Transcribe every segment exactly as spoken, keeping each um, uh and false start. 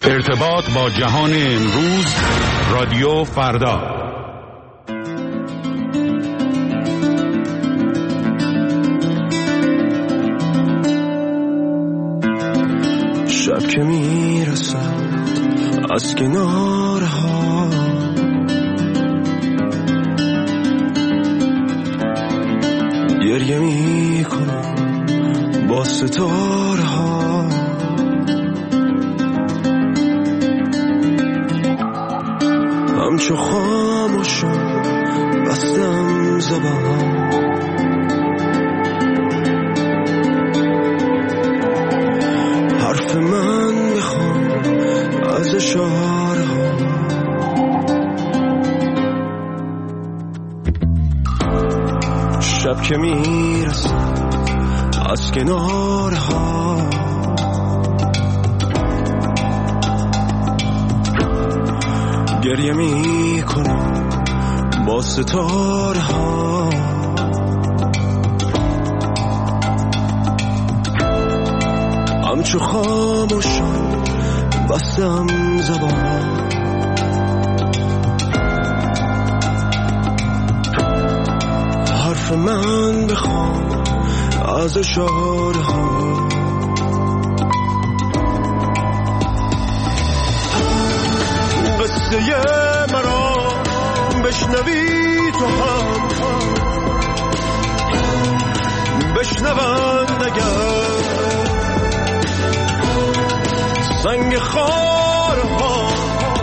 ارتباط با جهان امروز، رادیو فردا. شب که میرسد از کنارها، گریه میکنم با ستاره ها، همچو خاموشم بستم زبان، حرف من بخوام از اشاره ها. شب که میرسد از کناره ها، گریه میکنم با ستاره ها، همچو خاموشم بستم زبان، حرف من بخوام از اشاره ها. قصه مرا بشنوی تو هم، بشنوند اگر سنگ خارها،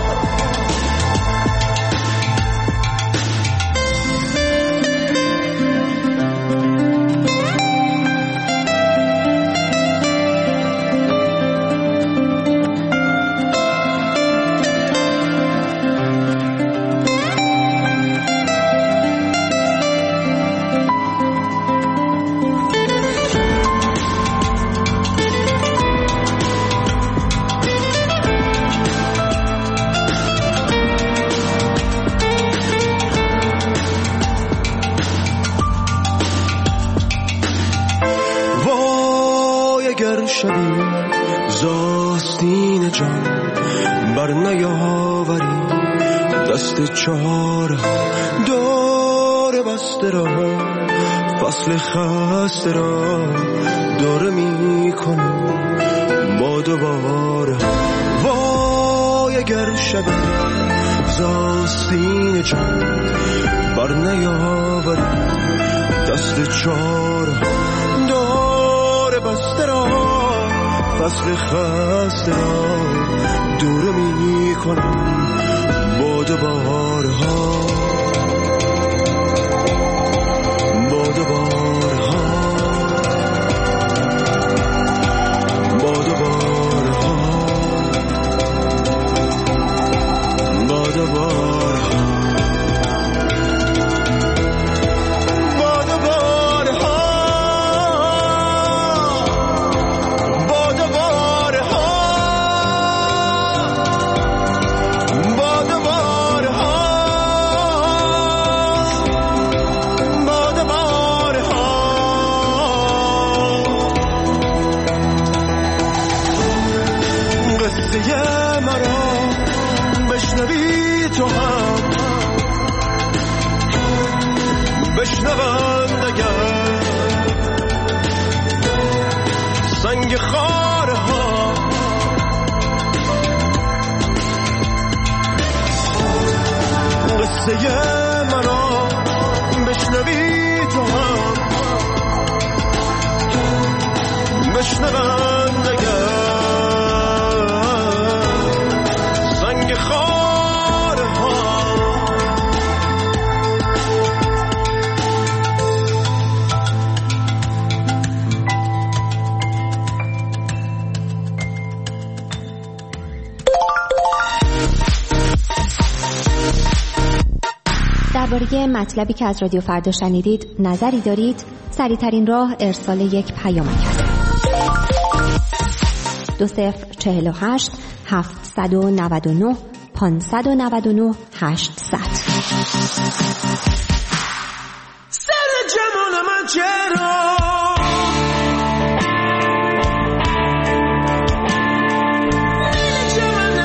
شبی زاستین جان بر نیاوری، دست چاره دور بسته را، فصل خسته را دور می کنم با دوباره. وای اگر شبی زاستین جان بر نیاوری، دست چاره دور بسته را، فصل خسته را دور می کنم با دوباره ها، با دوباره ها، با دوباره ها، با دوباره ها. مرا بشنوی تو هم، بشنوند اگر سنگ خاره ها، قصه مرا بشنوی تو هم، بشنوند اگر درباره مطلبی که از رادیو فردا شنیدید نظری دارید؟ سریع‌ترین راه ارسال یک پیامک است. دو صفر چهل و هشت هفتصد و نود و نه پانصد و نود و نه هشتصد. سر جمال من چرا دل من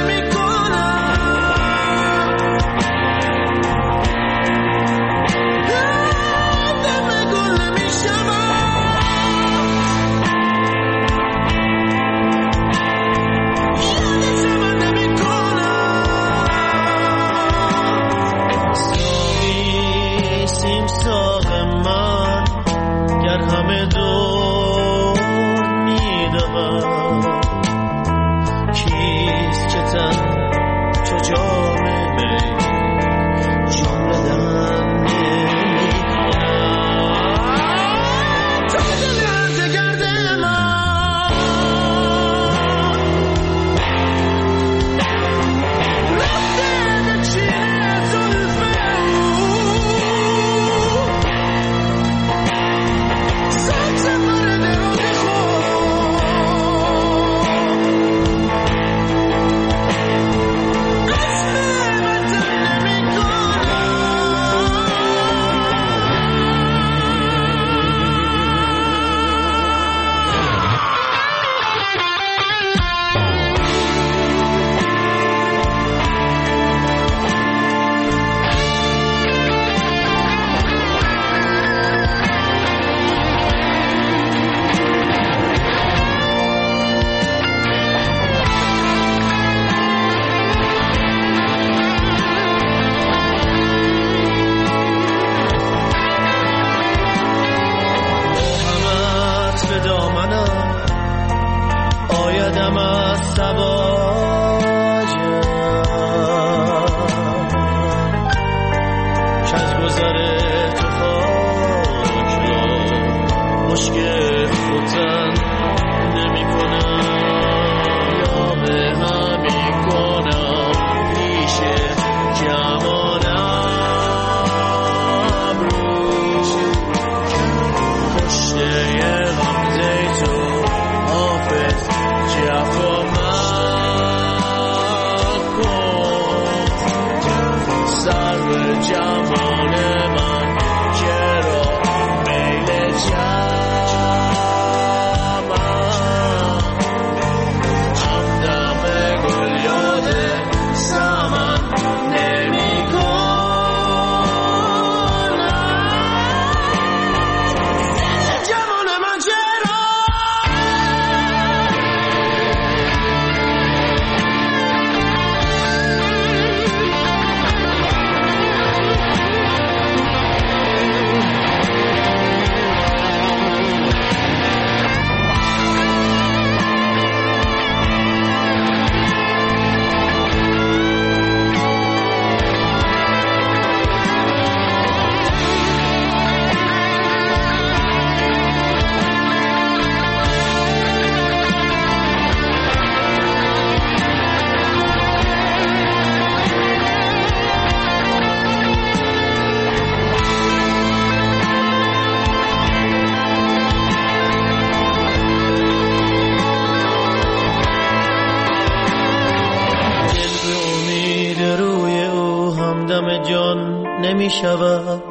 نمی شود،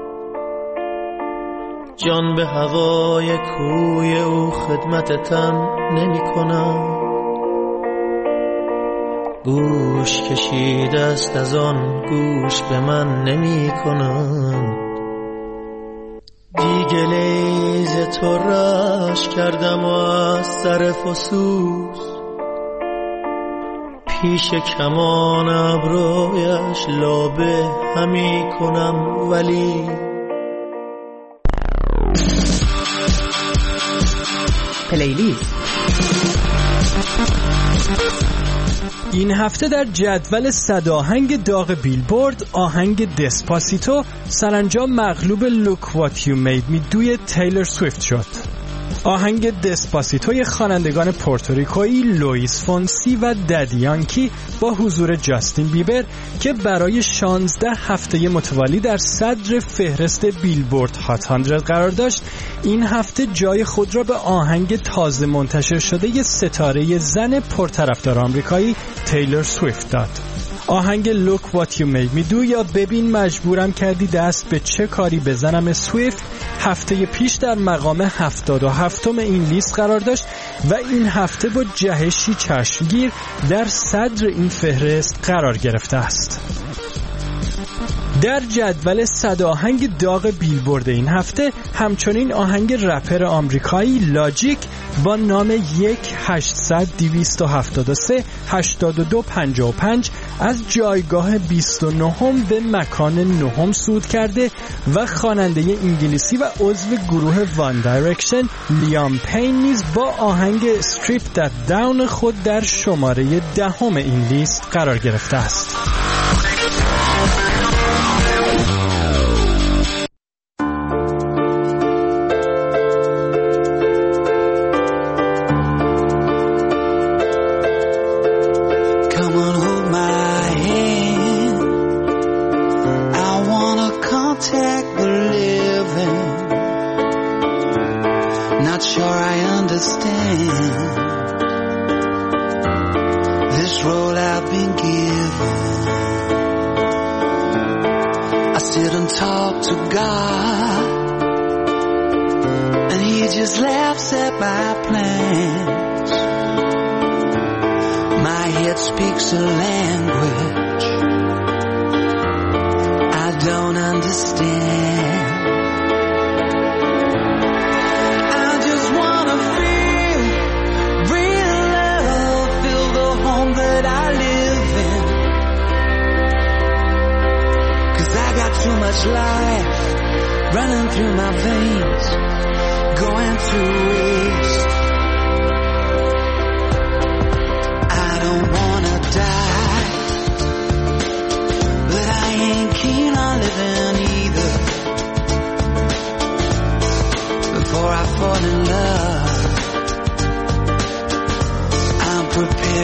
جان به هوای کوی او خدمت تن نمی کند. گوش کشیده است از آن گوش به من نمی کند. دیگه لیز تو رش کردم و از سر فسوس پیش کمان ابرویش لابه همی کنم. ولی پلیلیست این هفته در جدول صد آهنگ داغ بیلبورد آهنگ دسپاسیتو سرانجام مغلوب Look What You Made Me دوی تیلر سویفت شد. آهنگ دسپاسیتوی خوانندگان پورتوریکویی لوئیس فونسی و ددی یانکی با حضور جاستین بیبر که برای شانزده هفته متوالی در صدر فهرست بیلبورد هات صد قرار داشت، این هفته جای خود را به آهنگ تازه منتشر شده ی ستاره زن پرطرفدار آمریکایی تیلر سویفت داد. آهنگ Look What You Made Me Do یا ببین مجبورم کردی دست به چه کاری بزنم سویفت هفته پیش در مقام هفتاد و هفتم این لیست قرار داشت و این هفته با جهشی چشمگیر در صدر این فهرست قرار گرفته است. در جدول صد آهنگ داغ بیلبورد این هفته همچنین آهنگ رپر آمریکایی لاجیک با نام یک هشتصد دویست و هفتاد و سه هشتاد و دو پنجاه و پنج از جایگاه بیست و نهم به مکان نهم صعود کرده و خواننده انگلیسی و عضو گروه وان دایرکشن لیام پین نیز با آهنگ استریپ دت داون خود در شماره دهم این لیست قرار گرفته است.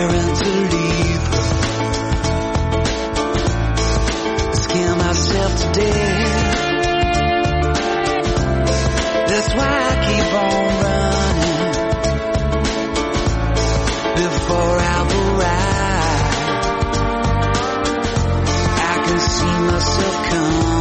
daring to leave her, scare myself to death. That's why I keep on running before I've arrived. I can see myself come.